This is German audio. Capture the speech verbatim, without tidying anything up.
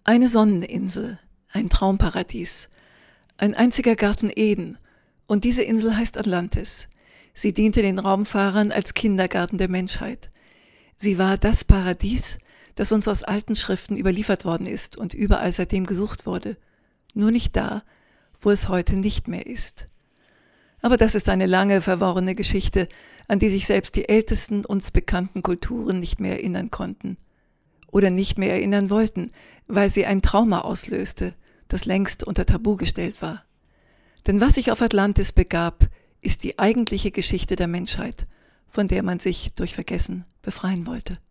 Eine Sonneninsel, ein Traumparadies, ein einziger Garten Eden, und diese Insel heißt Atlantis. Sie diente den Raumfahrern als Kindergarten der Menschheit. Sie war das Paradies, das uns aus alten Schriften überliefert worden ist und überall seitdem gesucht wurde, nur nicht da, wo es heute nicht mehr ist. Aber das ist eine lange, verworrene Geschichte, an die sich selbst die ältesten uns bekannten Kulturen nicht mehr erinnern konnten. Oder nicht mehr erinnern wollten, weil sie ein Trauma auslöste, das längst unter Tabu gestellt war. Denn was sich auf Atlantis begab, ist die eigentliche Geschichte der Menschheit, von der man sich durch Vergessen befreien wollte.